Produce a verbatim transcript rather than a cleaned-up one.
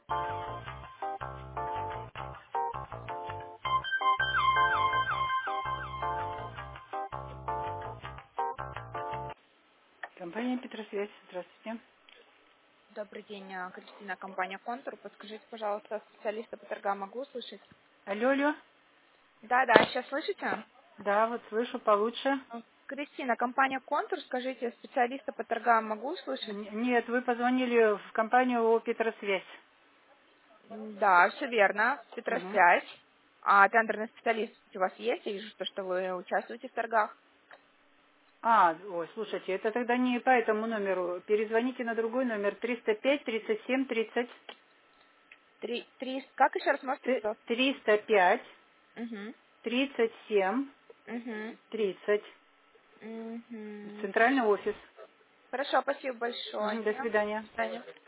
Компания Петросвязь. Здравствуйте. Добрый день, а, Кристина, компания «Контур». Подскажите, пожалуйста, специалиста по торгам могу услышать? Алло, алло. Да, да, сейчас слышите? Да, вот слышу получше. А, Кристина, компания «Контур», скажите, специалиста по торгам могу услышать? Н- Нет, вы позвонили в компанию ООО «Петросвязь». М, Да, все верно, Мгм. Петросвязь. А тендерный специалист у вас есть? Я вижу, что что вы участвуете в торгах. А, ой, слушайте, это тогда не по этому номеру. Перезвоните на другой номер триста пять тридцать семь тридцать. Три, три, как еще раз можете, Т- пожалуйста? триста пять Угу, тридцать семь угу, тридцать. угу. Центральный офис. Хорошо, спасибо большое. Мгм, до свидания. До свидания.